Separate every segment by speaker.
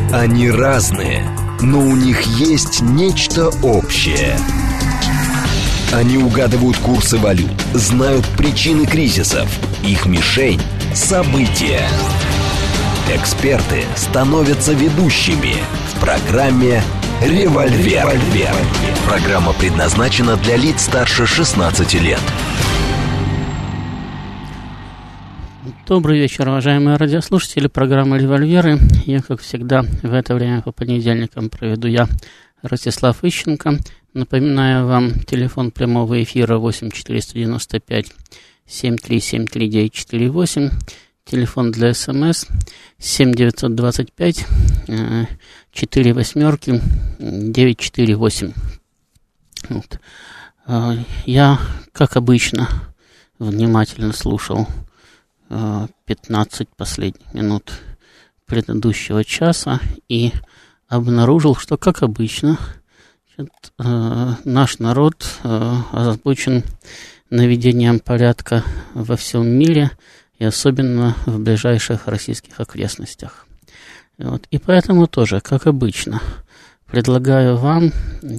Speaker 1: Они разные, но у них есть нечто общее. Они угадывают курсы валют, знают причины кризисов. Их мишень – события. Эксперты становятся ведущими в программе «Револьвер». Программа предназначена для лиц старше 16 лет.
Speaker 2: Добрый вечер, уважаемые радиослушатели программы «Револьверы». Я, как всегда, в это время по понедельникам проведу я, Ростислав Ищенко. Напоминаю вам, телефон прямого эфира 8-495-7373-948, телефон для СМС 7-925-4-948. Вот. Я, как обычно, внимательно слушал 15 последних минут предыдущего часа и обнаружил, что, как обычно, наш народ озабочен наведением порядка во всем мире и особенно в ближайших российских окрестностях. Вот. И поэтому тоже, как обычно, предлагаю вам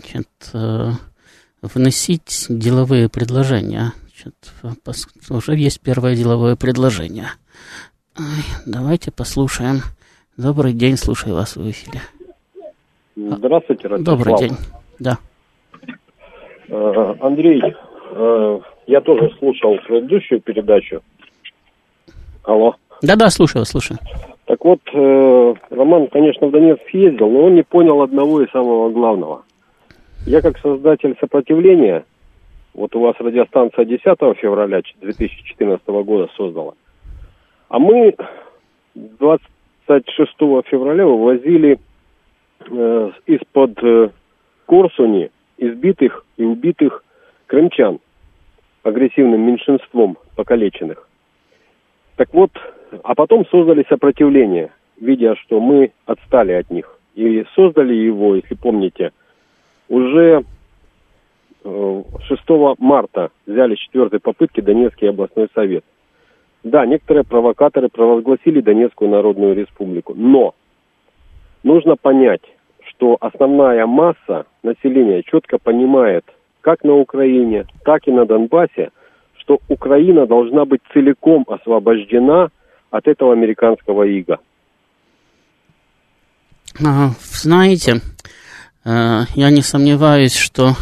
Speaker 2: вносить деловые предложения. Уже есть первое деловое предложение. Давайте послушаем. Добрый день, слушаю вас в эфире.
Speaker 3: Здравствуйте, Ростислав.
Speaker 2: Добрый день, да.
Speaker 3: Андрей, я тоже слушал предыдущую передачу. Алло.
Speaker 2: Да, слушаю.
Speaker 3: Так вот, Роман, конечно, в Донецк съездил, но он не понял одного и самого главного. Я как создатель сопротивления, вот у вас радиостанция 10 февраля 2014 года создала, а мы 26 февраля вывозили из-под Корсуни избитых и убитых крымчан, агрессивным меньшинством покалеченных. Так вот, а потом создали сопротивление, видя, что мы отстали от них. И создали его, если помните, уже 6 марта взяли с 4-й попытки Донецкий областной совет. Да, некоторые провокаторы провозгласили Донецкую Народную Республику, но нужно понять, что основная масса населения четко понимает, как на Украине, так и на Донбассе, что Украина должна быть целиком освобождена от этого американского ига.
Speaker 2: Знаете, я не сомневаюсь, что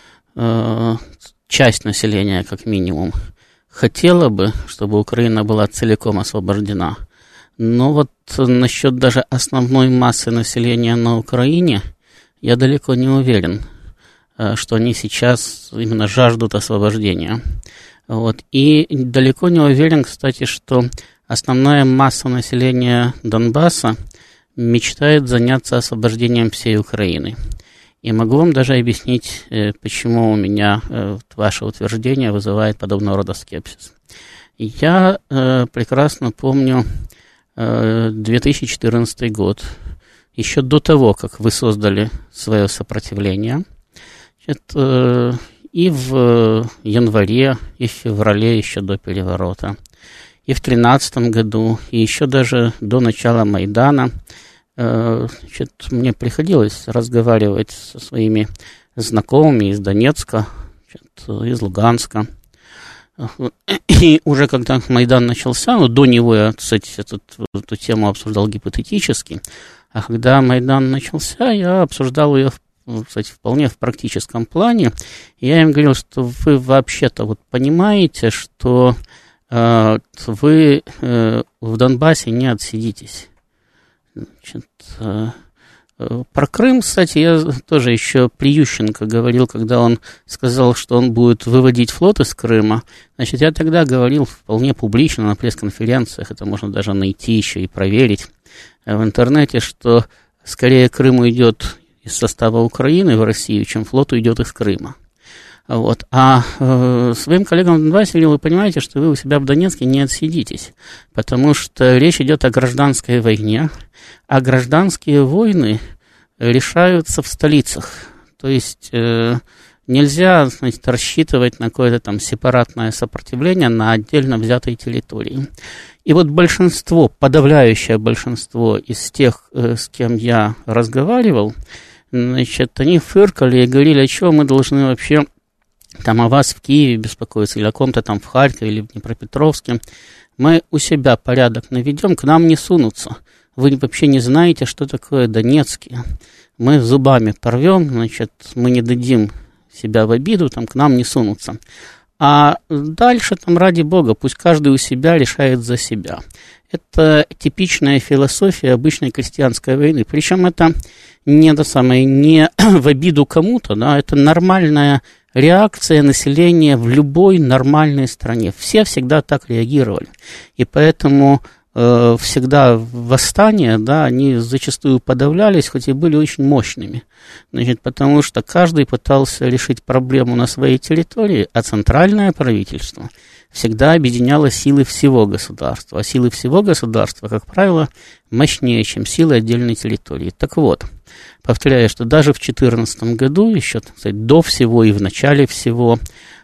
Speaker 2: часть населения, как минимум, хотела бы, чтобы Украина была целиком освобождена. Но вот насчет даже основной массы населения на Украине я далеко не уверен, что они сейчас именно жаждут освобождения. Вот. И далеко не уверен, кстати, что основная масса населения Донбасса мечтает заняться освобождением всей Украины. И могу вам даже объяснить, почему у меня ваше утверждение вызывает подобного рода скепсис. Я прекрасно помню 2014 год, еще до того, как вы создали свое сопротивление. И в январе, и в феврале, еще до переворота, и в 2013 году, и еще даже до начала Майдана, мне приходилось разговаривать со своими знакомыми из Донецка, из Луганска. И уже когда Майдан начался, до него я, кстати, эту тему обсуждал гипотетически, а когда Майдан начался, я обсуждал ее, кстати, вполне в практическом плане. И я им говорил, что вы вообще-то понимаете, что вы в Донбассе не отсидитесь. Про Крым, кстати, я тоже еще при Ющенко говорил, когда он сказал, что он будет выводить флот из Крыма. Значит, я тогда говорил вполне публично на пресс-конференциях, это можно даже найти еще и проверить в интернете, что скорее Крым уйдет из состава Украины в Россию, чем флот уйдет из Крыма. Вот. А своим коллегам в Донбассе вы понимаете, что вы у себя в Донецке не отсидитесь, потому что речь идет о гражданской войне, а гражданские войны решаются в столицах. То есть Нельзя, значит, рассчитывать на какое-то там сепаратное сопротивление на отдельно взятой территории. И вот большинство, подавляющее большинство из тех, с кем я разговаривал, значит, они фыркали и говорили, а чего мы должны вообще там о вас в Киеве беспокоиться, или о ком-то там в Харькове, или в Днепропетровске. Мы у себя порядок наведем, к нам не сунутся. Вы вообще не знаете, что такое Донецкие. Мы зубами порвем, значит, мы не дадим себя в обиду, там к нам не сунутся. А дальше, там, ради бога, пусть каждый у себя решает за себя. Это типичная философия обычной крестьянской войны. Причем это не в обиду кому-то, да, это нормальная реакция населения в любой нормальной стране. Все всегда так реагировали. И поэтому всегда восстания, да, они зачастую подавлялись, хоть и были очень мощными. Значит, потому что каждый пытался решить проблему на своей территории, а центральное правительство всегда объединяло силы всего государства. А силы всего государства, как правило, мощнее, чем силы отдельной территории. Так вот, повторяю, что даже в 2014 году, еще, так сказать, до всего и в начале всего,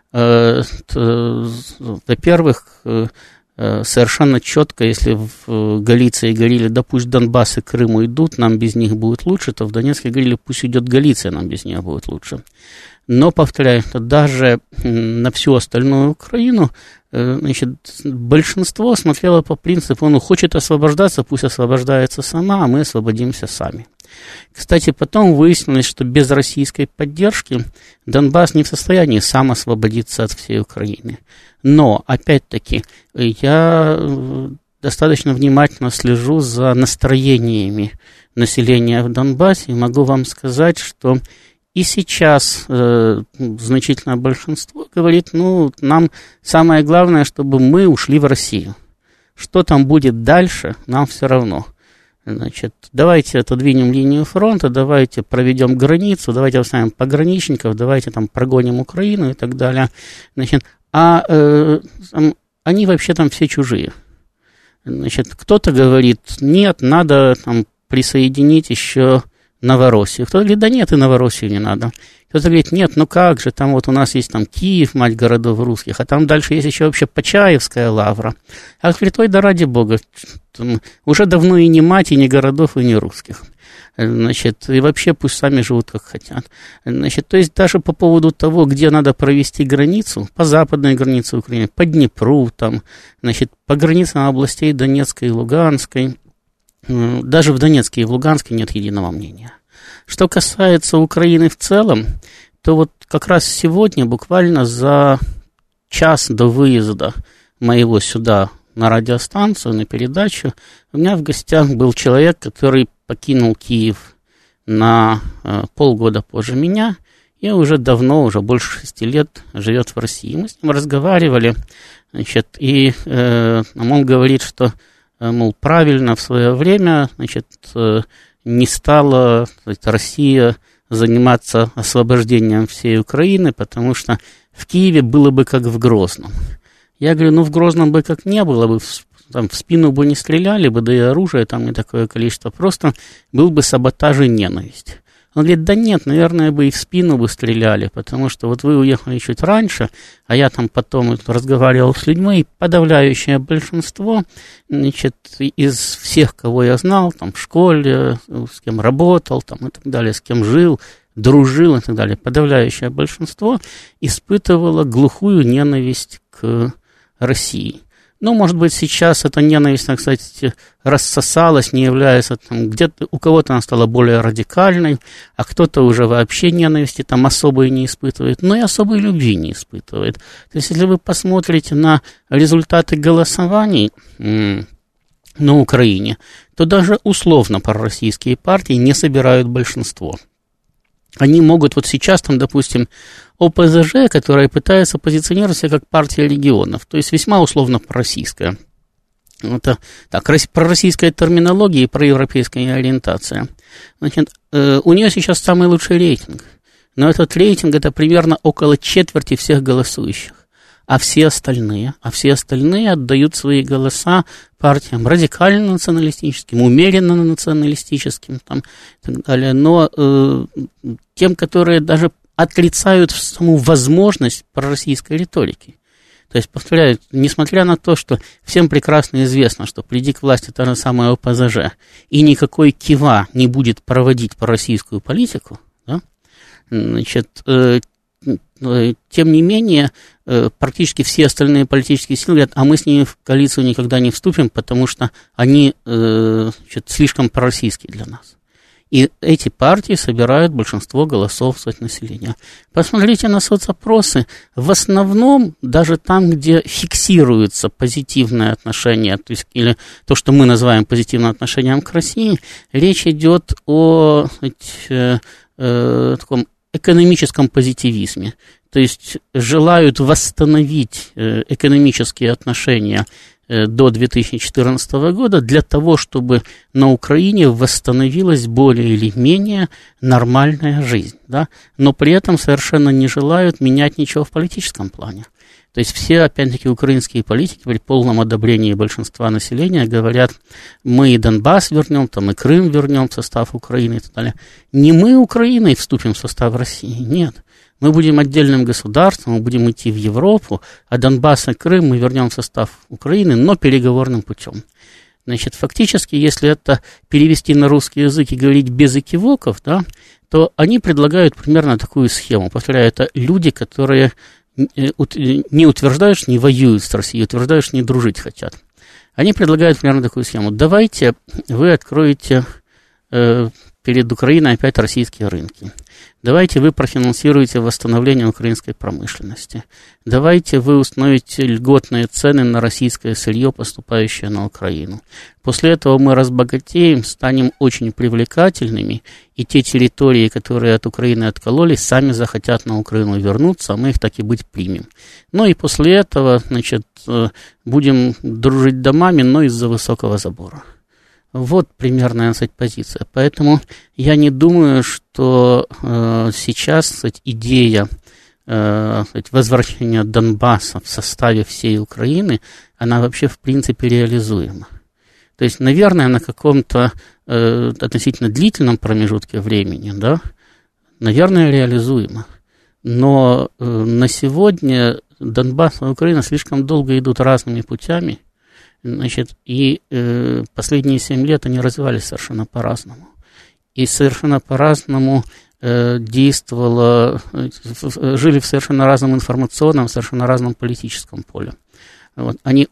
Speaker 2: во-первых, совершенно четко, если в Галиции говорили, да пусть Донбасс и Крым уйдут, нам без них будет лучше, то в Донецке говорили, пусть уйдет Галиция, нам без нее будет лучше. Но, повторяю, что даже на всю остальную Украину, значит, большинство смотрело по принципу, ну, хочет освобождаться, пусть освобождается сама, а мы освободимся сами. Кстати, потом выяснилось, что без российской поддержки Донбасс не в состоянии сам освободиться от всей Украины. Но, опять-таки, я достаточно внимательно слежу за настроениями населения в Донбассе и могу вам сказать, что и сейчас значительное большинство говорит, ну, нам самое главное, чтобы мы ушли в Россию. Что там будет дальше, нам все равно. Значит, давайте отодвинем линию фронта, давайте проведем границу, давайте оставим пограничников, давайте там прогоним Украину и так далее. Значит, они вообще там все чужие. Значит, кто-то говорит, нет, надо там присоединить еще Новороссию. Кто-то говорит, да нет, и Новороссию не надо. Кто-то говорит, нет, ну как же, там вот у нас есть там Киев, мать городов русских, а там дальше есть еще вообще Почаевская лавра. А говорит, ой, да ради бога, уже давно и не мать, и не городов, и не русских. Значит, и вообще пусть сами живут как хотят. Значит, то есть даже по поводу того, где надо провести границу, по западной границе Украины, по Днепру, там, значит, по границам областей Донецкой и Луганской, даже в Донецке и в Луганске нет единого мнения. Что касается Украины в целом, то вот как раз сегодня, буквально за час до выезда моего сюда на радиостанцию, на передачу, у меня в гостях был человек, который покинул Киев на полгода позже меня и уже давно, уже больше 6 лет живет в России. Мы с ним разговаривали, значит, и он говорит, что, мол, правильно в свое время, значит, не стала, сказать, Россия заниматься освобождением всей Украины, потому что в Киеве было бы как в Грозном. Я говорю, ну в Грозном бы как не было бы, там в спину бы не стреляли бы, да и оружия там не такое количество, просто был бы саботаж и ненависть. Он говорит, да нет, наверное, бы и в спину бы стреляли, потому что вот вы уехали чуть раньше, а я там потом разговаривал с людьми, и подавляющее большинство, значит, из всех, кого я знал, там в школе, с кем работал, там и так далее, с кем жил, дружил и так далее, подавляющее большинство испытывало глухую ненависть к России. Ну, может быть, сейчас эта ненависть, так сказать, рассосалась, не является там, где-то у кого-то она стала более радикальной, а кто-то уже вообще ненависти там особой не испытывает, но и особой любви не испытывает. То есть, если вы посмотрите на результаты голосований на Украине, то даже условно пророссийские партии не собирают большинство. Они могут вот сейчас, там, допустим, ОПЗЖ, которая пытается позиционировать себя как партия регионов, то есть весьма условно пророссийская. Это так, пророссийская терминология и проевропейская ориентация. Значит, у нее сейчас самый лучший рейтинг, но этот рейтинг это примерно около четверти всех голосующих. А все остальные отдают свои голоса партиям радикально-националистическим, умеренно-националистическим там, и так далее. Но тем, которые даже отрицают саму возможность пророссийской риторики. То есть, повторяю, несмотря на то, что всем прекрасно известно, что приди к власти та же самая ОПЗЖ, и никакой Кива не будет проводить пророссийскую политику, да, значит, тем не менее, практически все остальные политические силы говорят, а мы с ними в коалицию никогда не вступим, потому что они слишком пророссийские для нас. И эти партии собирают большинство голосов населения. Посмотрите на соцопросы. В основном, даже там, где фиксируется позитивное отношение, то есть, или то, что мы называем позитивным отношением к России, речь идет о таком экономическом позитивизме. То есть желают восстановить экономические отношения до 2014 года для того, чтобы на Украине восстановилась более или менее нормальная жизнь, да? Но при этом совершенно не желают менять ничего в политическом плане. То есть все, опять-таки, украинские политики при полном одобрении большинства населения говорят, мы и Донбасс вернем, там и Крым вернем в состав Украины и так далее. Не мы Украиной вступим в состав России, нет. Мы будем отдельным государством, мы будем идти в Европу, а Донбасс и Крым мы вернем в состав Украины, но переговорным путем. Значит, фактически, если это перевести на русский язык и говорить без экивоков, да, то они предлагают примерно такую схему. Повторяю, это люди, которые не утверждают, что не воюют с Россией, утверждают, что не дружить хотят. Они предлагают примерно такую схему. Давайте вы откроете перед Украиной опять российские рынки. Давайте вы профинансируете восстановление украинской промышленности. Давайте вы установите льготные цены на российское сырье, поступающее на Украину. После этого мы разбогатеем, станем очень привлекательными, и те территории, которые от Украины откололись, сами захотят на Украину вернуться, а мы их так и быть примем. Ну и после этого, значит, будем дружить домами, но из-за высокого забора. Вот примерная, так сказать, позиция. Поэтому я не думаю, что сейчас, так сказать, идея возвращения Донбасса в составе всей Украины, она вообще в принципе реализуема. То есть, наверное, на каком-то относительно длительном промежутке времени, да, наверное, реализуема. Но на сегодня Донбасс и Украина слишком долго идут разными путями. Значит, и последние 7 лет они развивались совершенно по-разному. И совершенно по-разному действовало, жили в совершенно разном информационном, совершенно разном политическом поле. Вот. Они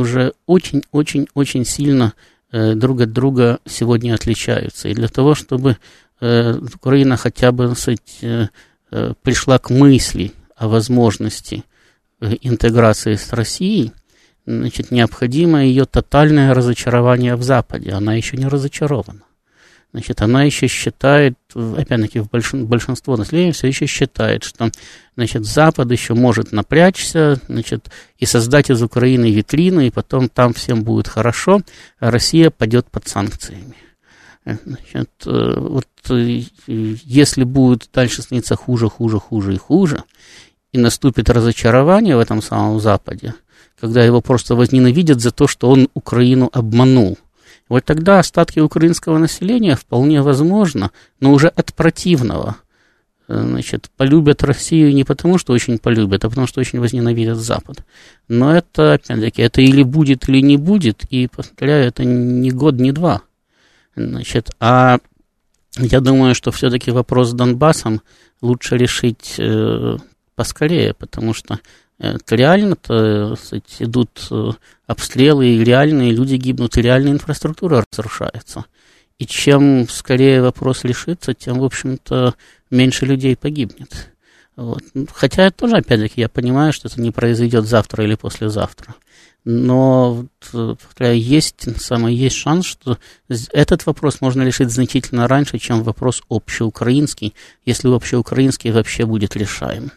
Speaker 2: очень сильно друг от друга сегодня отличаются. И для того, чтобы Украина хотя бы, так сказать, пришла к мысли о возможности интеграции с Россией, значит, необходимо ее тотальное разочарование в Западе. Она еще не разочарована. Значит, она еще считает, опять-таки, большинство населения все еще считает, что, значит, Запад еще может напрячься, значит, и создать из Украины витрину, и потом там всем будет хорошо, а Россия падет под санкциями. Значит, вот если будет дальше становиться хуже и хуже, и наступит разочарование в этом самом Западе, когда его просто возненавидят за то, что он Украину обманул. Вот тогда остатки украинского населения вполне возможно, но уже от противного, значит, полюбят Россию не потому, что очень полюбят, а потому, что очень возненавидят Запад. Но это, опять-таки, это или будет, или не будет, и, повторяю, это не год, не два. Значит, а я думаю, что все-таки вопрос с Донбассом лучше решить поскорее, потому что реально-то, кстати, идут обстрелы, и реальные люди гибнут, и реальная инфраструктура разрушается. И чем скорее вопрос решится, тем, в общем-то, меньше людей погибнет. Вот. Хотя тоже, опять-таки, я понимаю, что это не произойдет завтра или послезавтра. Но есть шанс, что этот вопрос можно решить значительно раньше, чем вопрос общеукраинский, если общеукраинский вообще будет решаем.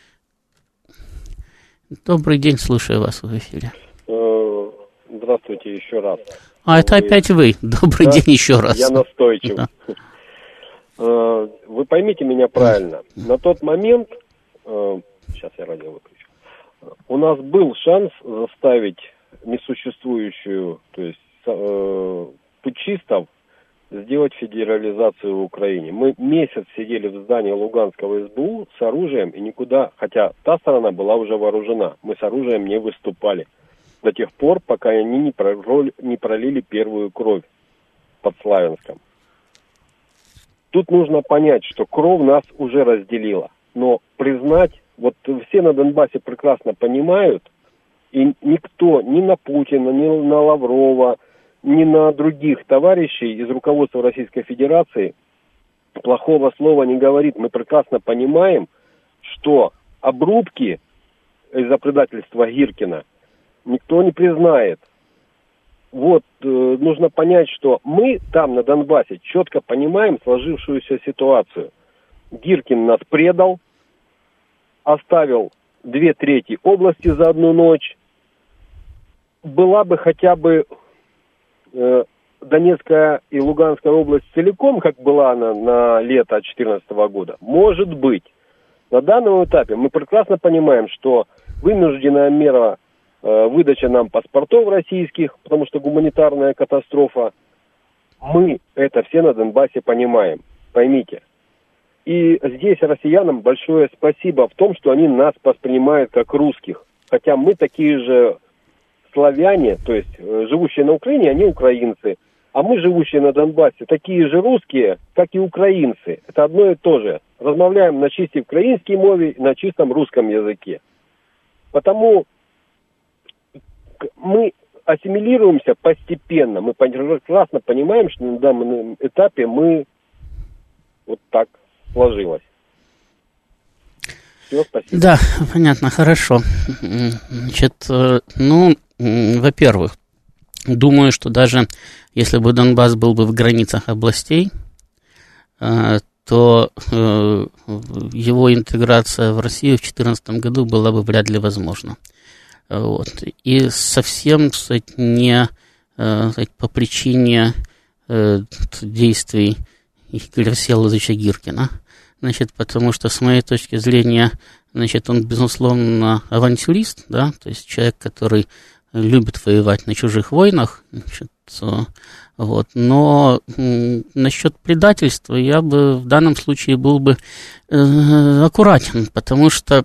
Speaker 2: Добрый день, слушаю вас в эфире.
Speaker 3: Здравствуйте еще раз.
Speaker 2: Это опять вы. Добрый день еще раз.
Speaker 3: Я настойчив. Да. Вы поймите меня правильно. На тот момент, сейчас я радио выключу, у нас был шанс заставить несуществующую, то есть путчистов, сделать федерализацию в Украине. Мы месяц сидели в здании Луганского СБУ с оружием и никуда, хотя та сторона была уже вооружена, мы с оружием не выступали до тех пор, пока они не пролили первую кровь под Славянском. Тут нужно понять, что кровь нас уже разделила, но признать, вот все на Донбассе прекрасно понимают, и никто ни на Путина, ни на Лаврова, ни на других товарищей из руководства Российской Федерации плохого слова не говорит. Мы прекрасно понимаем, что обрубки из-за предательства Гиркина никто не признает. Вот, нужно понять, что мы там на Донбассе четко понимаем сложившуюся ситуацию. Гиркин нас предал, оставил 2/3 области за одну ночь. Была бы хотя бы Донецкая и Луганская область целиком, как была она на лето 2014 года, может быть. На данном этапе мы прекрасно понимаем, что вынужденная мера выдача нам паспортов российских, потому что гуманитарная катастрофа, мы это все на Донбассе понимаем, поймите. И здесь россиянам большое спасибо в том, что они нас воспринимают как русских, хотя мы такие же славяне, то есть живущие на Украине, они украинцы. А мы, живущие на Донбассе, такие же русские, как и украинцы. Это одно и то же. Размовляем на чистой украинской мове и на чистом русском языке. Потому мы ассимилируемся постепенно. Мы прекрасно понимаем, что на данном этапе мы вот так сложилось. Все, спасибо.
Speaker 2: Да, понятно, хорошо. Значит, во-первых, думаю, что даже если бы Донбасс был бы в границах областей, то его интеграция в Россию в 2014 году была бы вряд ли возможна. Вот. И совсем, кстати, не по причине действий Игоря Всеволодовича Гиркина. Значит, потому что, с моей точки зрения, значит, он, безусловно, авантюрист, да, то есть человек, который любит воевать на чужих войнах, значит, вот, но насчет предательства я бы в данном случае был бы аккуратен, потому что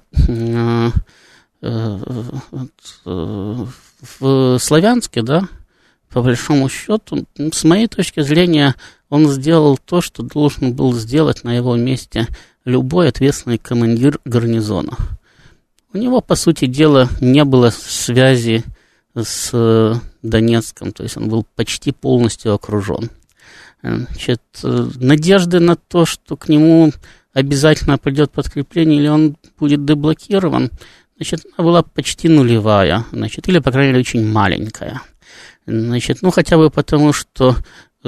Speaker 2: в Славянске, да, по большому счету, с моей точки зрения, он сделал то, что должен был сделать на его месте любой ответственный командир гарнизона. У него, по сути дела, не было связи с Донецком, то есть он был почти полностью окружен. Значит, надежды на то, что к нему обязательно придет подкрепление или он будет деблокирован, значит, она была почти нулевая, значит, или, по крайней мере, очень маленькая. Значит, хотя бы потому, что,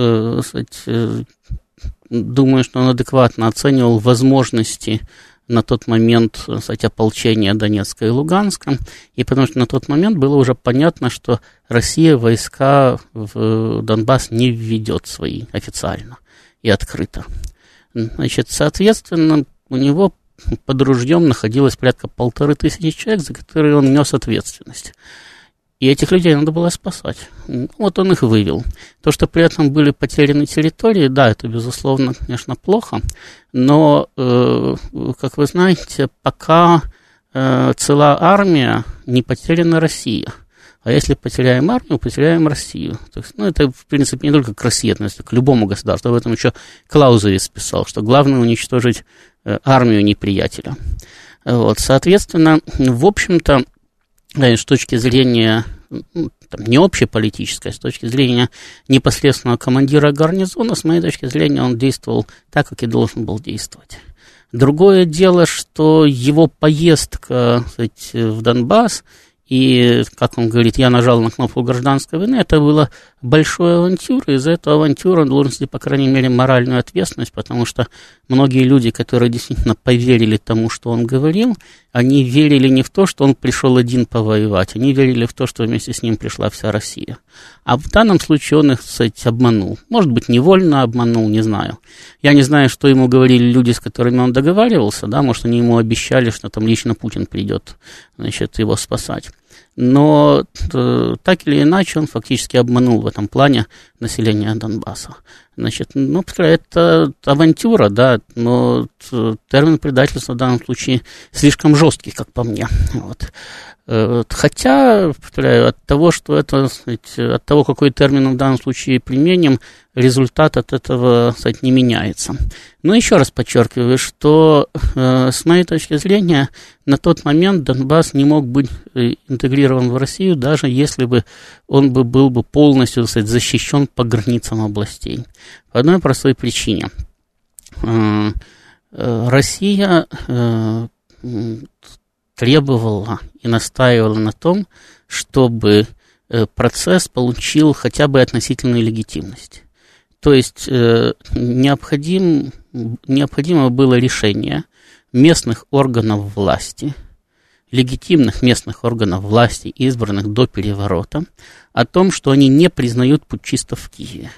Speaker 2: думаю, что он адекватно оценивал возможности на тот момент, кстати, ополчения Донецка и Луганска, и потому что на тот момент было уже понятно, что Россия войска в Донбасс не введет свои официально и открыто. Значит, соответственно, у него под ружьем находилось порядка 1500 человек, за которые он нес ответственность. И этих людей надо было спасать. Вот он их вывел. То, что при этом были потеряны территории, да, это, безусловно, конечно, плохо, но, как вы знаете, пока цела армия, не потеряна Россия. А если потеряем армию, потеряем Россию. То есть, это, в принципе, не только к России относится, к любому государству. Об этом еще Клаузевиц писал, что главное уничтожить армию неприятеля. Вот, соответственно, в общем-то, с точки зрения не общеполитической, с точки зрения непосредственного командира гарнизона, с моей точки зрения, он действовал так, как и должен был действовать. Другое дело, что его поездка, в Донбасс, и, как он говорит, я нажал на кнопку гражданской войны, это была большая авантюра, и за эту авантюру он должен нести, по крайней мере, моральную ответственность, потому что многие люди, которые действительно поверили тому, что он говорил, они верили не в то, что он пришел один повоевать, они верили в то, что вместе с ним пришла вся Россия. А в данном случае он их, кстати, обманул. Может быть, невольно обманул, не знаю. Я не знаю, что ему говорили люди, с которыми он договаривался, да, может, они ему обещали, что там лично Путин придет, значит, его спасать. Но так или иначе он фактически обманул в этом плане население Донбасса. Значит, ну, это авантюра, да, но термин предательства в данном случае слишком жесткий, как по мне. Вот. Хотя, повторяю, от того, что это, от того, какой термин в данном случае применим, результат от этого, кстати, не меняется. Но еще раз подчеркиваю, что с моей точки зрения на тот момент Донбасс не мог быть интегрирован в Россию, даже если бы он был бы полностью, так сказать, защищен по границам областей. По одной простой причине. Россия требовала и настаивала на том, чтобы процесс получил хотя бы относительную легитимность. То есть необходимо было решение местных органов власти, легитимных местных органов власти, избранных до переворота, о том, что они не признают путчистов в Киеве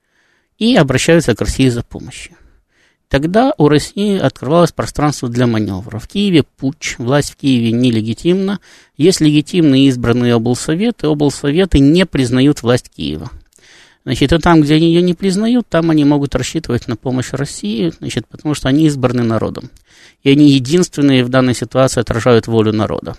Speaker 2: и обращаются к России за помощью. Тогда у России открывалось пространство для маневра. В Киеве путч, власть в Киеве нелегитимна. Есть легитимные избранные облсоветы не признают власть Киева. Значит, и там, где они ее не признают, там они могут рассчитывать на помощь России, значит, потому что они избраны народом. И они единственные в данной ситуации отражают волю народа.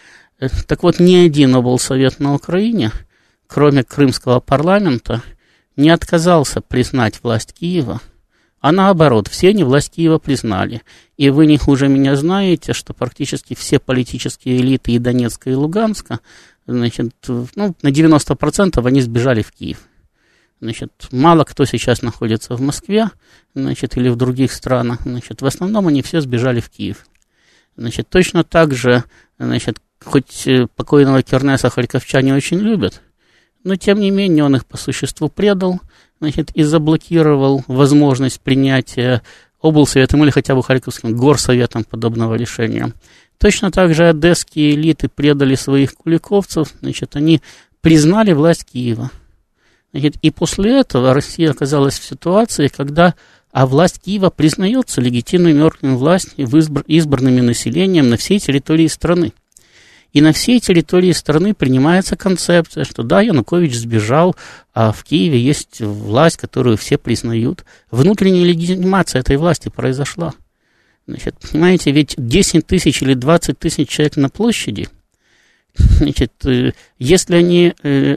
Speaker 2: Так вот, ни один облсовет на Украине, кроме крымского парламента, не отказался признать власть Киева, а наоборот, все они власть Киева признали. И вы не хуже меня знаете, что практически все политические элиты и Донецка, и Луганска, значит, на 90% они сбежали в Киев. Значит, мало кто сейчас находится в Москве, значит, или в других странах. Значит, в основном они все сбежали в Киев. Значит, точно так же, значит, хоть покойного Кернеса харьковчане очень любят, но тем не менее он их по существу предал, значит, и заблокировал возможность принятия облсоветом или хотя бы Харьковским горсоветом подобного решения. Точно так же одесские элиты предали своих куликовцев, значит, они признали власть Киева. Значит, и после этого Россия оказалась в ситуации, когда власть Киева признается легитимными органами власти, избранными населением на всей территории страны. И на всей территории страны принимается концепция, что да, Янукович сбежал, а в Киеве есть власть, которую все признают. Внутренняя легитимация этой власти произошла. Значит, понимаете, ведь 10 тысяч или 20 тысяч человек на площади, значит, если они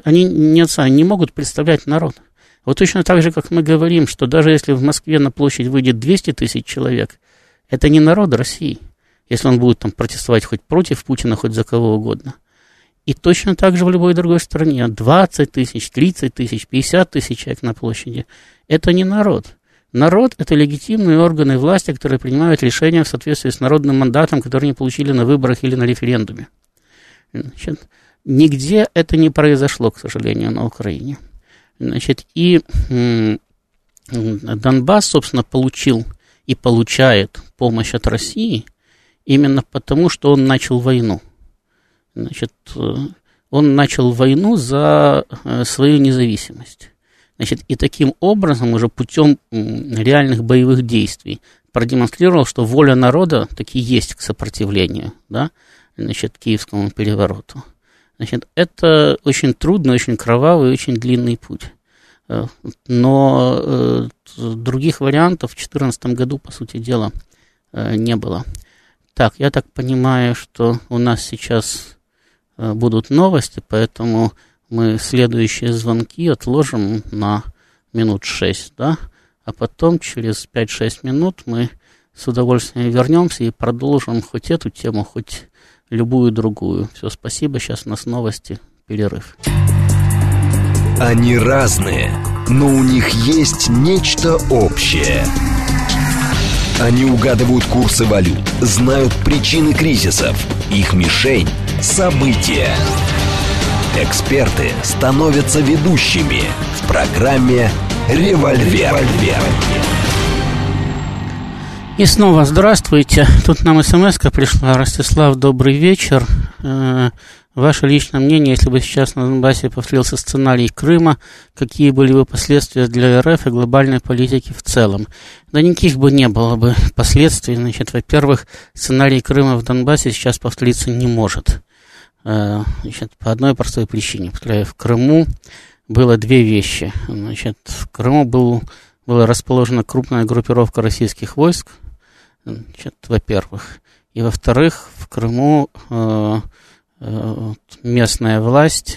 Speaker 2: не могут представлять народ. Вот точно так же, как мы говорим, что даже если в Москве на площадь выйдет 200 тысяч человек, это не народ России. Если он будет там протестовать хоть против Путина, хоть за кого угодно. И точно так же в любой другой стране. 20 тысяч, 30 тысяч, 50 тысяч человек на площади. Это не народ. Народ – это легитимные органы власти, которые принимают решения в соответствии с народным мандатом, который они получили на выборах или на референдуме. Значит, нигде это не произошло, к сожалению, на Украине. Значит, и Донбасс, собственно, получил и получает помощь от России именно потому, что он начал войну. Значит, он начал войну за свою независимость. Значит, и таким образом, уже путем реальных боевых действий, продемонстрировал, что воля народа таки есть к сопротивлению, да, значит, киевскому перевороту. Значит, это очень трудный, очень кровавый, очень длинный путь. Но других вариантов в 2014 году, по сути дела, не было. Так, я так понимаю, что у нас сейчас будут новости, поэтому мы следующие звонки отложим на минут 6, да? А потом через 5-6 минут мы с удовольствием вернемся и продолжим хоть эту тему, хоть любую другую. Все, спасибо, сейчас у нас новости, перерыв.
Speaker 1: Они разные, но у них есть нечто общее. Они угадывают курсы валют, знают причины кризисов. Их мишень – события. Эксперты становятся ведущими в программе «Револьвер».
Speaker 2: И снова здравствуйте. Тут нам смс-ка пришла. Ростислав, добрый вечер. Ваше личное мнение, если бы сейчас на Донбассе повторился сценарий Крыма, какие были бы последствия для РФ и глобальной политики в целом? Да никаких бы не было бы последствий. Значит, во-первых, сценарий Крыма в Донбассе сейчас повториться не может. Значит, по одной простой причине. В Крыму было две вещи. Значит, в Крыму был была расположена крупная группировка российских войск, значит, во-первых. И, во-вторых, в Крыму местная власть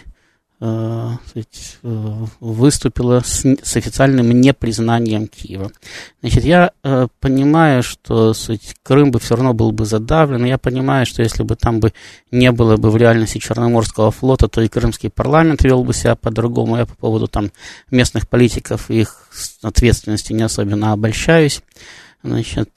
Speaker 2: выступила с официальным непризнанием Киева. Значит, я понимаю, что Крым бы все равно был бы задавлен, я понимаю, что если бы там бы не было бы в реальности Черноморского флота, то и крымский парламент вел бы себя по-другому. Я по поводу там местных политиков и их ответственности не особенно обольщаюсь. Значит,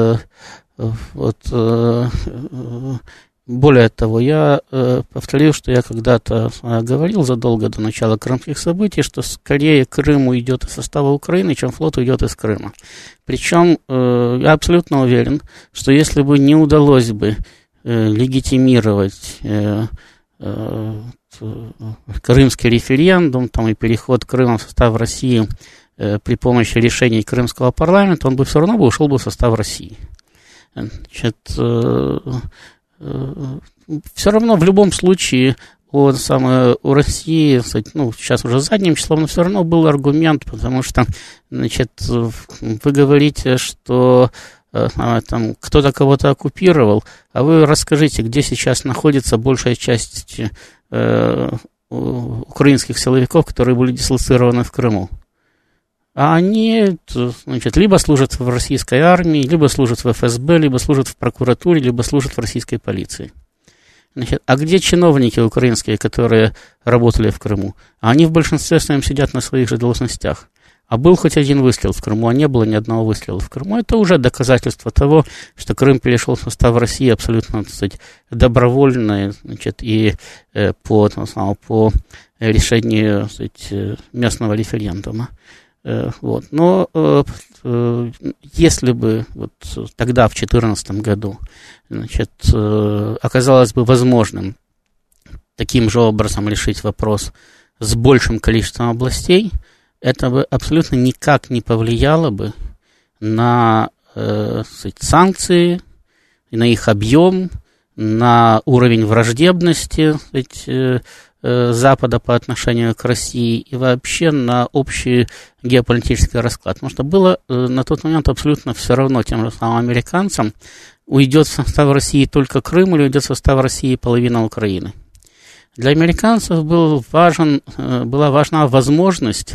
Speaker 2: более того, я повторю, что я когда-то говорил задолго до начала крымских событий, что скорее Крым уйдет из состава Украины, чем флот уйдет из Крыма. Причем я абсолютно уверен, что если бы не удалось бы легитимировать крымский референдум там, и переход Крыма в состав России при помощи решений крымского парламента, он бы все равно ушел бы в состав России. Значит, все равно в любом случае у России, сейчас уже задним числом, но все равно был аргумент, потому что, значит, вы говорите, что там кто-то кого-то оккупировал, а вы расскажите, где сейчас находится большая часть украинских силовиков, которые были дислоцированы в Крыму. А они, значит, либо служат в российской армии, либо служат в ФСБ, либо служат в прокуратуре, либо служат в российской полиции. Значит, а где чиновники украинские, которые работали в Крыму? Они в большинстве своем сидят на своих же должностях. А был хоть один выстрел в Крыму, а не было ни одного выстрела в Крыму. Это уже доказательство того, что Крым перешел в состав России абсолютно, так сказать, добровольно, значит, и по решению, так сказать, местного референдума. Вот. Но если бы вот тогда, в 2014 году, значит, оказалось бы возможным таким же образом решить вопрос с большим количеством областей, это бы абсолютно никак не повлияло бы на санкции, на их объем, на уровень враждебности Запада по отношению к России и вообще на общий геополитический расклад. Потому что было на тот момент абсолютно все равно тем же самым американцам, уйдет в состав России только Крым или уйдет в состав России половина Украины. Для американцев была важна возможность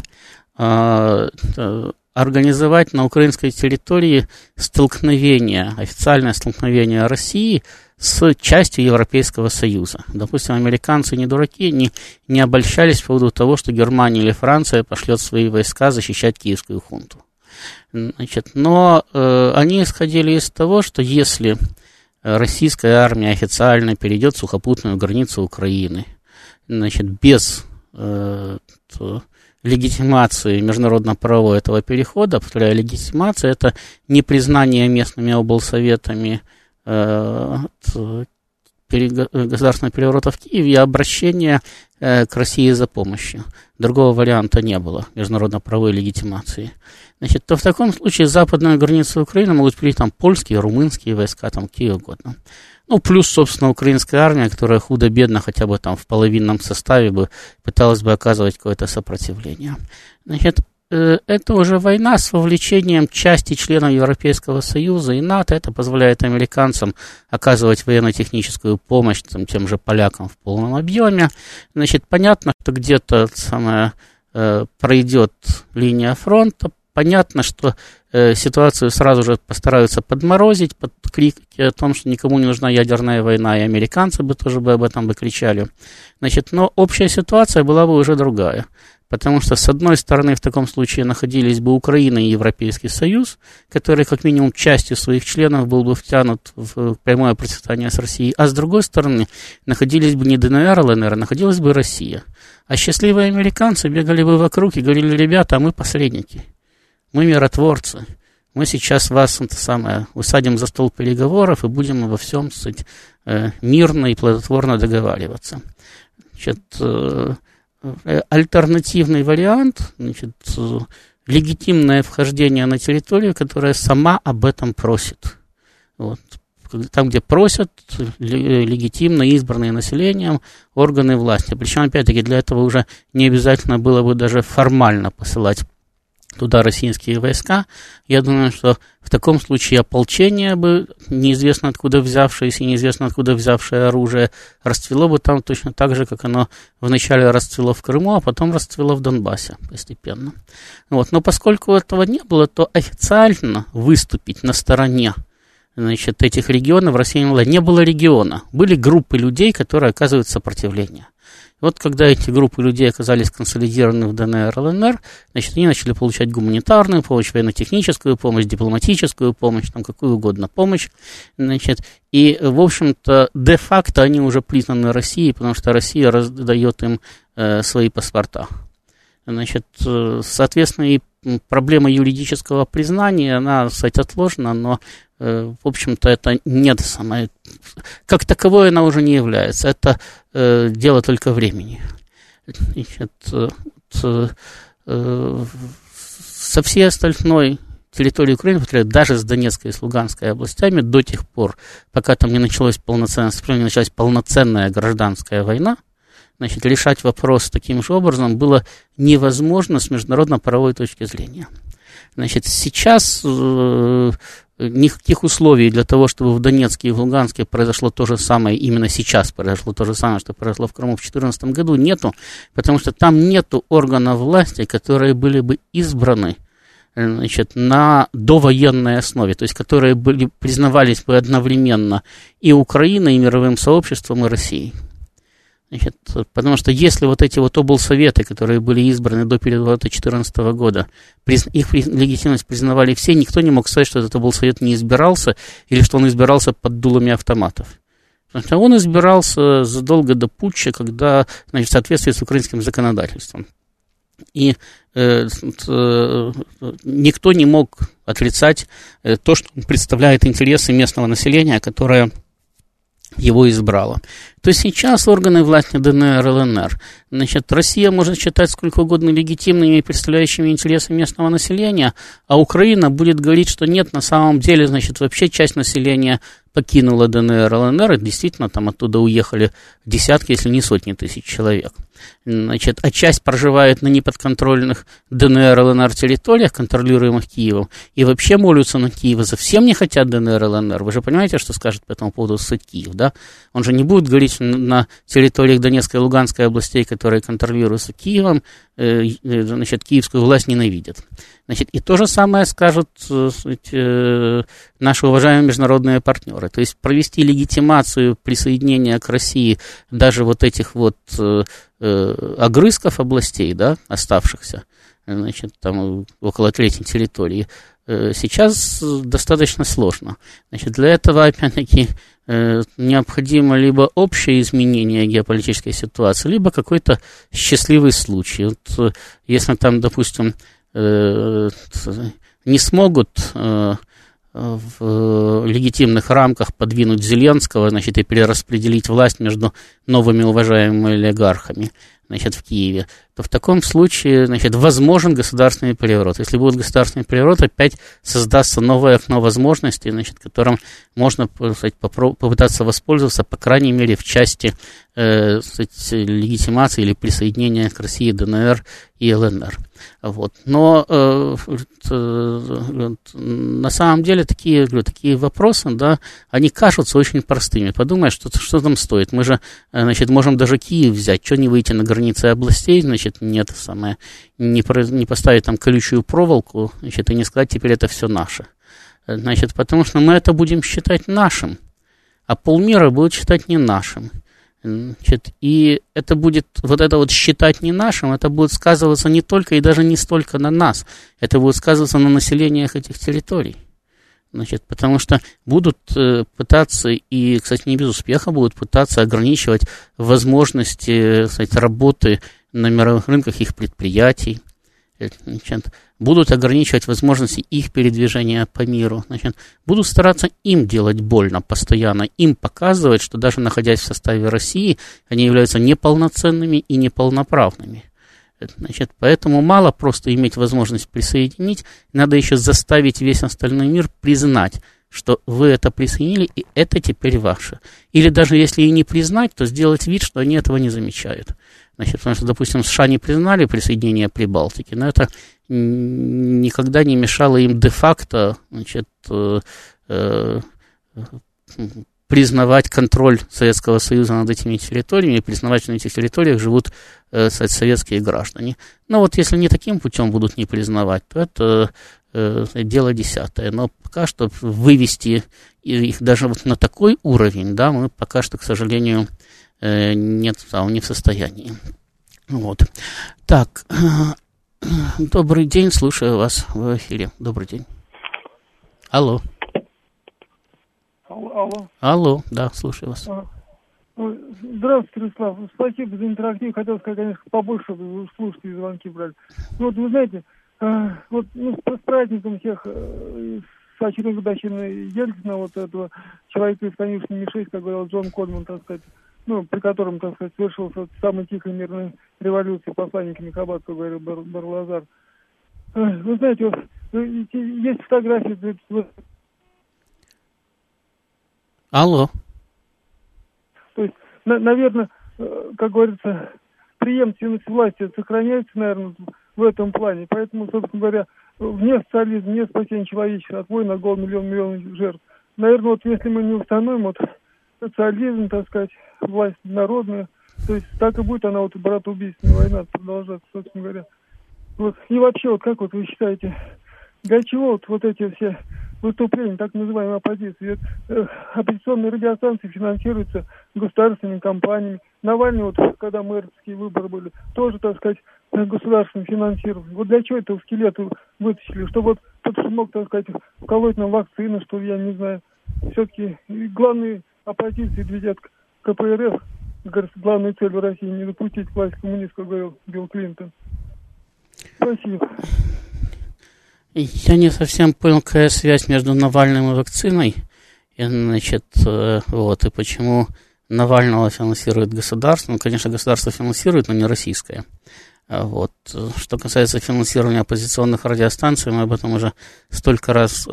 Speaker 2: организовать на украинской территории официальное столкновение России с частью Европейского Союза. Допустим, американцы не дураки, не обольщались по поводу того, что Германия или Франция пошлет свои войска защищать киевскую хунту. Значит, но они исходили из того, что если российская армия официально перейдет сухопутную границу Украины, значит, без легитимации международно-правовой этого перехода, повторяю, легитимация — это непризнание местными облсоветами государственного переворота в Киеве и обращение к России за помощью. Другого варианта не было международно-правовой легитимации. Значит, то в таком случае западную границу Украины могут перейти там польские, румынские войска, там какие угодно. Ну, плюс, собственно, украинская армия, которая худо-бедно хотя бы там в половинном составе бы пыталась бы оказывать какое-то сопротивление. Значит, это уже война с вовлечением части членов Европейского Союза и НАТО. Это позволяет американцам оказывать военно-техническую помощь тем же полякам в полном объеме. Значит, понятно, что где-то пройдет линия фронта. Понятно, что ситуацию сразу же постараются подморозить под крики о том, что никому не нужна ядерная война, и американцы бы тоже об этом кричали. Значит, но общая ситуация была бы уже другая. Потому что, с одной стороны, в таком случае находились бы Украина и Европейский Союз, который, как минимум, частью своих членов был бы втянут в прямое процветание с Россией, а с другой стороны, находились бы не ДНР, ЛНР, а находилась бы Россия. А счастливые американцы бегали бы вокруг и говорили: ребята, мы посредники, мы миротворцы, мы сейчас вас усадим за стол переговоров и будем обо всем мирно и плодотворно договариваться. Значит, альтернативный вариант, значит, легитимное вхождение на территорию, которая сама об этом просит. Вот. Там, где просят легитимно избранные населением органы власти. Причем, опять-таки, для этого уже не обязательно было бы даже формально посылать туда российские войска, я думаю, что в таком случае ополчение бы, неизвестно откуда взявшееся и неизвестно откуда взявшее оружие, расцвело бы там точно так же, как оно вначале расцвело в Крыму, а потом расцвело в Донбассе постепенно. Вот. Но поскольку этого не было, то официально выступить на стороне, значит, этих регионов в России не было региона. Были группы людей, которые оказывают сопротивление. Вот когда эти группы людей оказались консолидированы в ДНР, ЛНР, значит, они начали получать гуманитарную помощь, военно-техническую помощь, дипломатическую помощь, там какую угодно помощь, значит, и, в общем-то, де-факто они уже признаны Россией, потому что Россия раздает им свои паспорта. Значит, соответственно, и проблема юридического признания, она, кстати, отложена, но, в общем-то, это нет самое... Как таковое она уже не является. Это дело только времени. Значит, со всей остальной территории Украины, даже с Донецкой и с Луганской областями, до тех пор, пока там не началась полноценная гражданская война, значит, решать вопрос таким же образом было невозможно с международно-правовой точки зрения. Значит, сейчас никаких условий для того, чтобы в Донецке и в Луганске произошло то же самое, именно сейчас произошло то же самое, что произошло в Крыму в 2014 году, нету, потому что там нету органов власти, которые были бы избраны, значит, на довоенной основе, то есть которые признавались бы одновременно и Украиной, и мировым сообществом, и Россией. Значит, потому что если вот эти вот облсоветы, которые были избраны до переворота 2014 года, их легитимность признавали все, никто не мог сказать, что этот облсовет не избирался или что он избирался под дулами автоматов. Потому что он избирался задолго до путча, когда, значит, в соответствии с украинским законодательством. И никто не мог отрицать то, что он представляет интересы местного населения, которое его избрало. То есть сейчас органы власти ДНР, ЛНР, значит, Россия может считать сколько угодно легитимными и представляющими интересы местного населения, а Украина будет говорить, что нет, на самом деле, значит, вообще часть населения покинула ДНР, ЛНР, и действительно там оттуда уехали десятки, если не сотни тысяч человек. Значит, а часть проживает на неподконтрольных ДНР, ЛНР территориях, контролируемых Киевом, и вообще молятся на Киев, совсем не хотят ДНР, ЛНР. Вы же понимаете, что скажет по этому поводу Киев, да? Он же не будет говорить на территориях Донецкой и Луганской областей, которые контролируются Киевом, значит, киевскую власть ненавидят. Значит, и то же самое скажут наши уважаемые международные партнеры. То есть провести легитимацию присоединения к России даже вот этих вот огрызков областей, да, оставшихся, значит, там около трети территории, сейчас достаточно сложно. Значит, для этого, опять-таки, необходимо либо общее изменение геополитической ситуации, либо какой-то счастливый случай. Вот, если там, допустим, не смогут в легитимных рамках подвинуть Зеленского, значит, и перераспределить власть между новыми уважаемыми олигархами, значит, в Киеве, то в таком случае, значит, возможен государственный переворот. Если будет государственный переворот, опять создастся новое окно возможностей, значит, которым можно, сказать, попытаться воспользоваться, по крайней мере, в части сказать, легитимации или присоединения к России ДНР и ЛНР. Вот. Но на самом деле такие вопросы, да, они кажутся очень простыми. Подумай, что там стоит. Мы же, значит, можем даже Киев взять, что не выйти на границы областей, значит, не поставить там колючую проволоку, значит, и не сказать, теперь это все наше. Значит, потому что мы это будем считать нашим, а полмира будет считать не нашим. Значит, и это будет, вот это вот считать не нашим, это будет сказываться не только и даже не столько на нас, это будет сказываться на населениях этих территорий. Значит, потому что будут пытаться, и, кстати, не без успеха, будут пытаться ограничивать возможности, кстати, работы на мировых рынках их предприятий, значит, будут ограничивать возможности их передвижения по миру, значит, будут стараться им делать больно постоянно, им показывать, что даже находясь в составе России, они являются неполноценными и неполноправными. Значит, поэтому мало просто иметь возможность присоединить, надо еще заставить весь остальной мир признать, что вы это присоединили, и это теперь ваше. Или даже если и не признать, то сделать вид, что они этого не замечают. Значит, потому что, допустим, США не признали присоединение Прибалтики, но это никогда не мешало им де-факто, значит, признавать контроль Советского Союза над этими территориями, и признавать, что на этих территориях живут советские граждане. Но вот если не таким путем будут не признавать, то это дело десятое. Но пока что вывести их даже вот на такой уровень, да, мы пока что, к сожалению, не в состоянии. Вот. Так, добрый день, слушаю вас в эфире. Добрый день. Алло. Алло, да, слушаю вас.
Speaker 4: Здравствуйте, Рустам. Спасибо за интерактив. Хотел сказать, конечно, побольше, чтобы вы слушатели звонки брали. Ну, вот вы знаете, с праздником всех, с очередной годовщиной Ельцина, вот этого человека из конюшни Ми-6, как говорил Джон Кольман, так сказать, при котором, так сказать, совершился самой тихой мирной революции, посланниками Хаббат, как говорил Барлазар. Вы знаете, вот, есть фотографии...
Speaker 2: Алло.
Speaker 4: То есть, наверное, как говорится, преемственность власти сохраняется, наверное, в этом плане. Поэтому, собственно говоря, вне социализма, вне спасения человечества от войн, от голода миллионов жертв. Наверное, вот если мы не установим вот социализм, так сказать, власть народная, то есть так и будет она, вот братоубийственная война продолжаться, собственно говоря. Вот. И вообще, вот как вот вы считаете, для чего вот эти все выступления так называемой оппозиции? Ведь оппозиционные радиостанции финансируются государственными компаниями. Навальный, вот когда мэрские выборы были, тоже, так сказать, государственным финансировали. Вот для чего это скелеты вытащили? Чтобы вот кто-то смог, так сказать, вколоть нам вакцины, что ли, я не знаю. Все-таки главные оппозиции двигают к КПРФ. Говорится, главная цель в России не допустить власть коммунистов, говорил Билл Клинтон. Спасибо.
Speaker 2: Я не совсем понял, какая связь между Навальным и вакциной. И, значит, вот, и почему Навального финансирует государство. Ну, конечно, государство финансирует, но не российское. Вот. Что касается финансирования оппозиционных радиостанций, мы об этом уже столько раз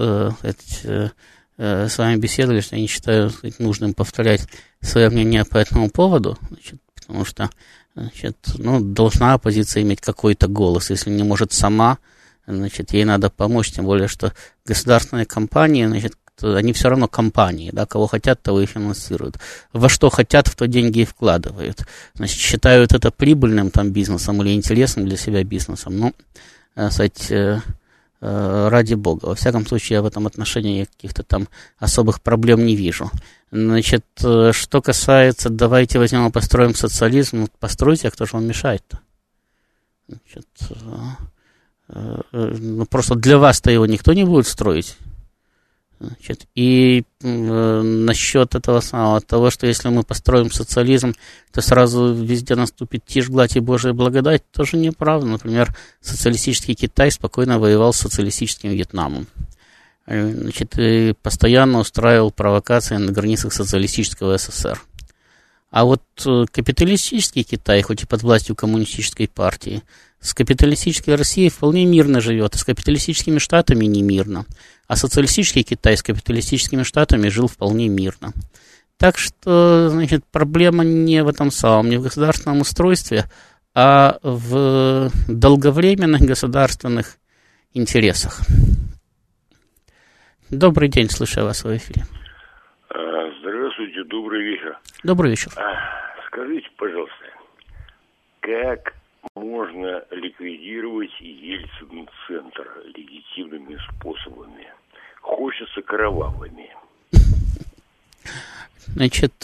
Speaker 2: с вами беседовали, что я не считаю нужным повторять свое мнение по этому поводу, значит, потому что, значит, должна оппозиция иметь какой-то голос, если не может сама, значит, ей надо помочь, тем более, что государственные компании, значит, они все равно компании, да, кого хотят, того и финансируют. Во что хотят, в то деньги и вкладывают. Значит, считают это прибыльным там бизнесом или интересным для себя бизнесом. Ну, кстати, ради бога. Во всяком случае, я в этом отношении каких-то там особых проблем не вижу. Значит, что касается, давайте возьмем и построим социализм, ну, постройте, а кто же вам мешает-то? Значит, просто для вас-то его никто не будет строить. Значит, и насчет этого самого, того, что если мы построим социализм, то сразу везде наступит тишь, гладь и Божия благодать, тоже неправда. Например, социалистический Китай спокойно воевал с социалистическим Вьетнамом. Значит, и постоянно устраивал провокации на границах социалистического СССР. А вот капиталистический Китай, хоть и под властью коммунистической партии, с капиталистической Россией вполне мирно живет, а с капиталистическими Штатами не мирно. А социалистический Китай с капиталистическими Штатами жил вполне мирно. Так что, значит, проблема не в этом самом, не в государственном устройстве, а в долговременных государственных интересах. Добрый день, слушаю вас в эфире.
Speaker 5: Здравствуйте, добрый вечер.
Speaker 2: Добрый вечер.
Speaker 5: Скажите, пожалуйста, как можно ликвидировать Ельцин-центр легитимными способами? Хочется кровавыми.
Speaker 2: Значит,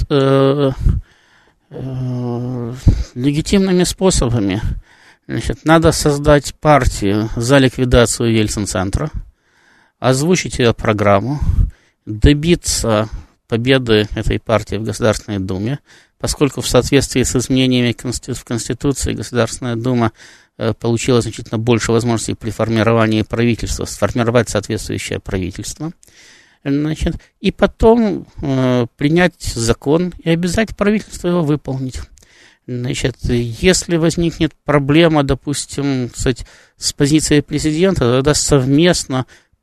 Speaker 2: легитимными способами. Значит, надо создать партию за ликвидацию Ельцин-центра, озвучить ее программу, добиться победы этой партии в Государственной Думе, поскольку в соответствии с изменениями в Конституции Государственная Дума получила значительно больше возможностей при формировании правительства, сформировать соответствующее правительство, значит, и потом принять закон и обязать правительство его выполнить. Значит, если возникнет проблема, допустим, с позицией президента, тогда совместно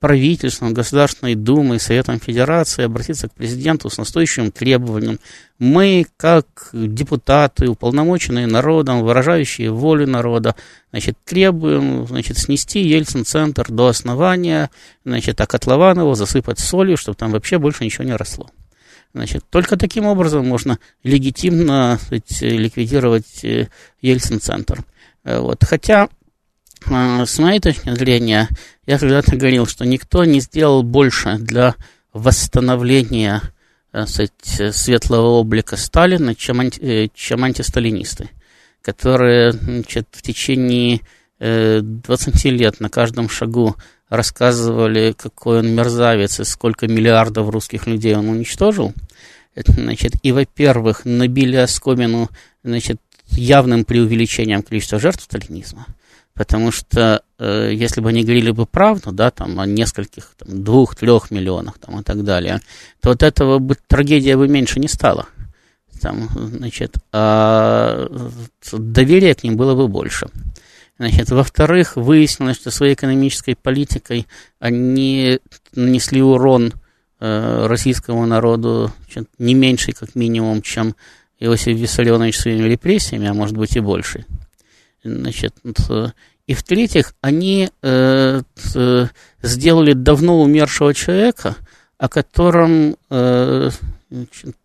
Speaker 2: правительством, Государственной Думой, Советом Федерации обратиться к президенту с настойчивым требованием. Мы, как депутаты, уполномоченные народом, выражающие волю народа, значит, требуем, значит, снести Ельцин-центр до основания, значит, а котлован его засыпать солью, чтобы там вообще больше ничего не росло. Значит, только таким образом можно легитимно, сказать, ликвидировать Ельцин-центр. Вот. Хотя, с моей точки зрения, я когда-то говорил, что никто не сделал больше для восстановления, сказать, светлого облика Сталина, чем антисталинисты, которые, значит, в течение 20 лет на каждом шагу рассказывали, какой он мерзавец и сколько миллиардов русских людей он уничтожил. Значит, и, во-первых, набили оскомину, значит, явным преувеличением количества жертв сталинизма. Потому что, если бы они говорили бы правду, да, там, о нескольких, 2-3 миллионах, там, и так далее, то от этого бы трагедия бы меньше не стала. Там, значит, а доверия к ним было бы больше. Значит, во-вторых, выяснилось, что своей экономической политикой они нанесли урон российскому народу, значит, не меньший, как минимум, чем Иосиф Виссарионович своими репрессиями, а может быть и больше. Значит, и в-третьих, они сделали давно умершего человека, о котором значит,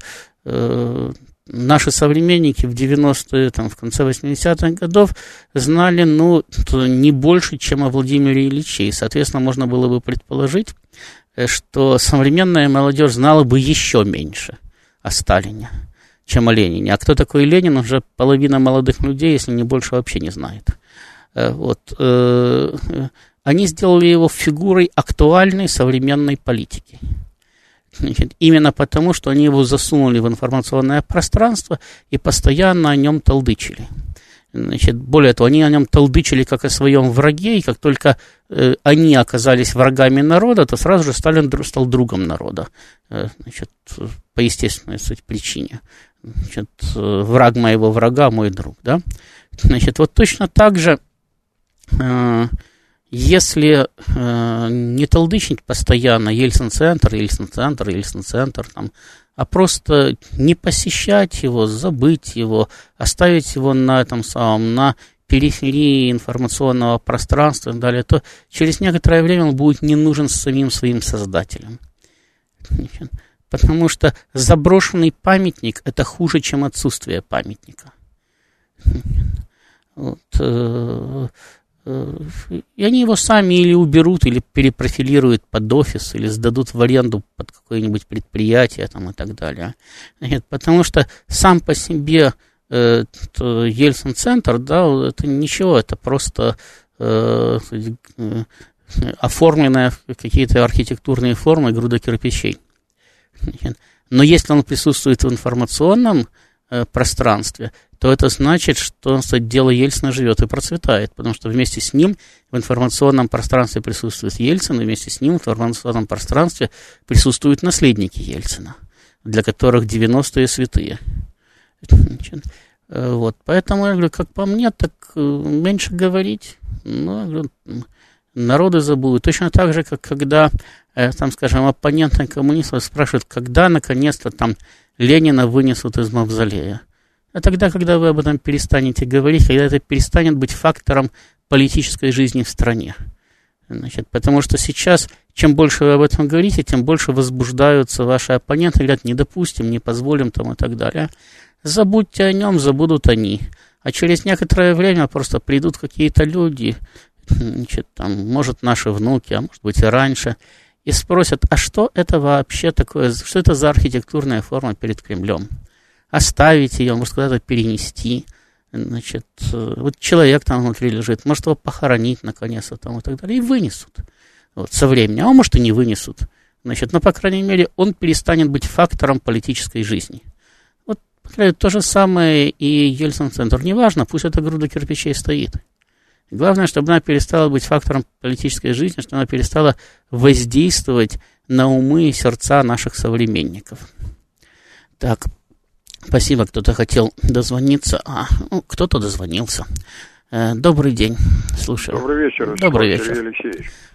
Speaker 2: наши современники в 90-е, там, в конце 80-х годов знали, ну, не больше, чем о Владимире Ильиче. И, соответственно, можно было бы предположить, что современная молодежь знала бы еще меньше о Сталине, чем о Ленине. А кто такой Ленин, уже половина молодых людей, если не больше, вообще не знает. Вот. Они сделали его фигурой актуальной современной политики. Значит, именно потому, что они его засунули в информационное пространство и постоянно о нем толдычили. Значит, более того, они о нем толдычили как о своем враге, и как только они оказались врагами народа, то сразу же Сталин стал другом народа. Значит, по естественной, кстати, причине. Значит, враг моего врага, мой друг. Да? Значит, вот точно так же, если не толдычить постоянно Ельцин-центр, там, а просто не посещать его, забыть его, оставить его на этом самом, на периферии информационного пространства и так далее, то через некоторое время он будет не нужен самим своим создателям. Потому что заброшенный памятник – это хуже, чем отсутствие памятника. Вот. И они его сами или уберут, или перепрофилируют под офис, или сдадут в аренду под какое-нибудь предприятие там, и так далее. Нет, потому что сам по себе Ельцин-центр, да, это ничего, это просто оформленная в какие-то архитектурные формы груда кирпичей. Но если он присутствует в информационном пространстве, то это значит, что дело Ельцина живет и процветает, потому что вместе с ним в информационном пространстве присутствует Ельцин, и вместе с ним в информационном пространстве присутствуют наследники Ельцина, для которых 90-е святые. Вот, поэтому, я говорю, как по мне, так меньше говорить, ну, я говорю, народы забудут. Точно так же, как когда, там, скажем, оппоненты коммунистов спрашивают, когда, наконец-то, там, Ленина вынесут из мавзолея. А тогда, когда вы об этом перестанете говорить, когда это перестанет быть фактором политической жизни в стране. Значит, потому что сейчас, чем больше вы об этом говорите, тем больше возбуждаются ваши оппоненты, говорят, не допустим, не позволим там, и так далее. Забудьте о нем, забудут они. А через некоторое время просто придут какие-то люди, значит, там, может, наши внуки, а может быть и раньше, и спросят, а что это вообще такое, что это за архитектурная форма перед Кремлем? Оставить ее, может, куда-то перенести. Значит, вот человек там внутри лежит, может, его похоронить, наконец, там, и так далее, и вынесут вот, со временем. А может, и не вынесут. Значит, но, по крайней мере, он перестанет быть фактором политической жизни. Вот, по крайней мере, то же самое и Ельцин-центр. Неважно, пусть эта груда кирпичей стоит. Главное, чтобы она перестала быть фактором политической жизни, чтобы она перестала воздействовать на умы и сердца наших современников. Так, спасибо, кто-то хотел дозвониться. Кто-то дозвонился. Добрый день, слушаю.
Speaker 6: Добрый вечер.
Speaker 2: Добрый вечер.
Speaker 6: Сергей Алексеевич.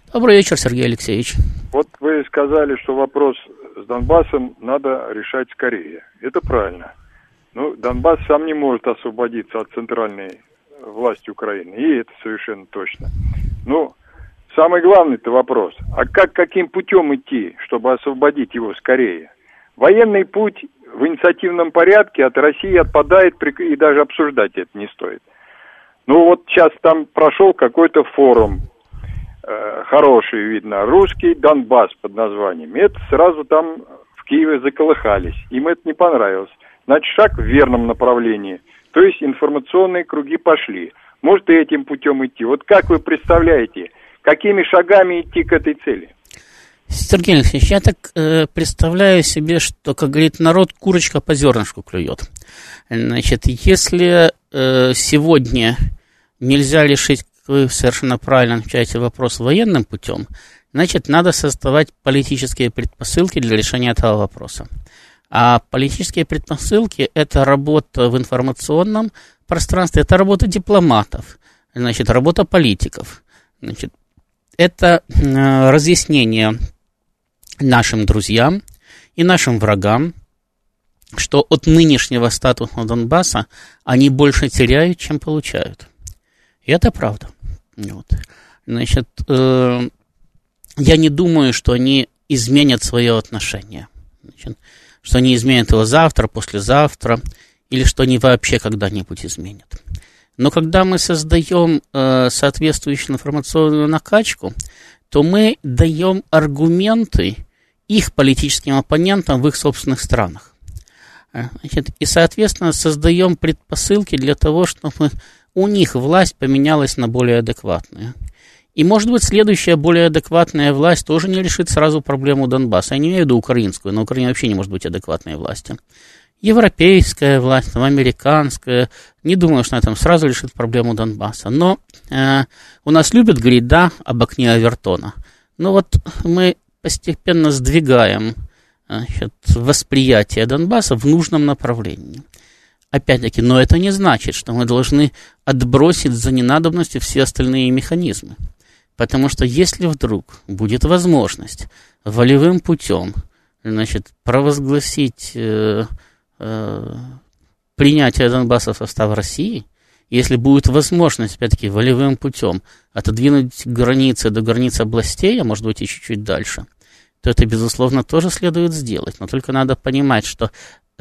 Speaker 2: Добрый вечер, Сергей Алексеевич.
Speaker 6: Вот вы сказали, что вопрос с Донбассом надо решать скорее. Это правильно. Но Донбасс сам не может освободиться от центральной власти Украины. И это совершенно точно. Но самый главный-то вопрос. А каким путем идти, чтобы освободить его скорее? Военный путь в инициативном порядке от России отпадает, и даже обсуждать это не стоит. Ну вот сейчас там прошел какой-то форум, хороший, видно, русский Донбасс под названием. Это сразу там в Киеве заколыхались. Им это не понравилось. Значит, шаг в верном направлении. То есть информационные круги пошли. Может и этим путем идти. Вот как вы представляете, какими шагами идти к этой цели?
Speaker 2: Сергей Алексеевич, я так представляю себе, что, как говорит народ, курочка по зернышку клюет. Значит, если сегодня нельзя решить, как вы совершенно правильно отвечаете, вопрос военным путем, значит, надо создавать политические предпосылки для решения этого вопроса. А политические предпосылки – это работа в информационном пространстве, это работа дипломатов, значит, работа политиков, значит, это разъяснение нашим друзьям и нашим врагам, что от нынешнего статуса Донбасса они больше теряют, чем получают. И это правда. Вот. Значит, я не думаю, что они изменят свое отношение. Значит, что они изменят его завтра, послезавтра, или что они вообще когда-нибудь изменят. Но когда мы создаем соответствующую информационную накачку, то мы даем аргументы их политическим оппонентам в их собственных странах. Значит, и, соответственно, создаем предпосылки для того, чтобы у них власть поменялась на более адекватную. И, может быть, следующая более адекватная власть тоже не решит сразу проблему Донбасса. Я не имею в виду украинскую, на Украине вообще не может быть адекватной власти. Европейская власть, американская, не думаю, что она там сразу решит проблему Донбасса. Но у нас любят говорить, да, об окне Овертона. Но вот мы постепенно сдвигаем, значит, восприятие Донбасса в нужном направлении. Опять-таки, но это не значит, что мы должны отбросить за ненадобностью все остальные механизмы. Потому что если вдруг будет возможность волевым путем, значит, провозгласить принятие Донбасса в состав России, если будет возможность, опять-таки, волевым путем отодвинуть границы до границ областей, а может быть и чуть-чуть дальше, то это, безусловно, тоже следует сделать. Но только надо понимать, что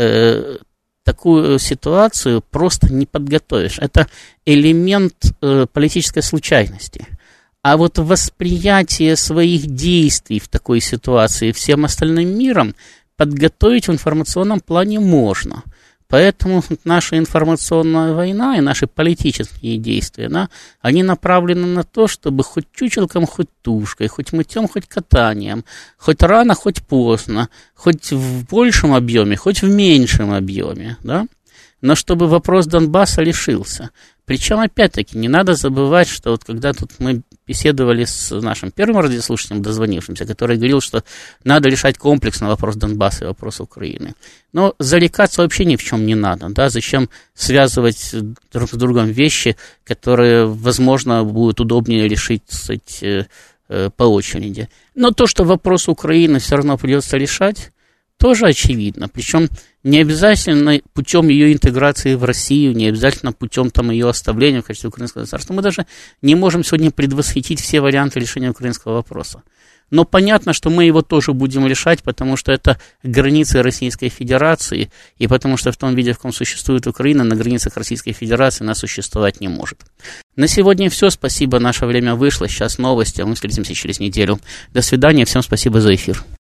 Speaker 2: такую ситуацию просто не подготовишь. Это элемент политической случайности. А вот восприятие своих действий в такой ситуации всем остальным миром подготовить в информационном плане можно. Поэтому наша информационная война и наши политические действия, да, они направлены на то, чтобы хоть чучелком, хоть тушкой, хоть мытьем, хоть катанием, хоть рано, хоть поздно, хоть в большем объеме, хоть в меньшем объеме, да, но чтобы вопрос Донбасса решился. Причем, опять-таки, не надо забывать, что вот когда тут мы беседовали с нашим первым радиослушателем, дозвонившимся, который говорил, что надо решать комплексно вопрос Донбасса и вопрос Украины. Но зарекаться вообще ни в чем не надо, да, зачем связывать друг с другом вещи, которые, возможно, будет удобнее решить, кстати, по очереди. Но то, что вопрос Украины все равно придется решать, тоже очевидно. Причем не обязательно путем ее интеграции в Россию, не обязательно путем там, ее оставления в качестве украинского государства. Мы даже не можем сегодня предвосхитить все варианты решения украинского вопроса. Но понятно, что мы его тоже будем решать, потому что это границы Российской Федерации, и потому что в том виде, в каком существует Украина, на границах Российской Федерации она существовать не может. На сегодня все. Спасибо, наше время вышло. Сейчас новости, а мы встретимся через неделю. До свидания, всем спасибо за эфир.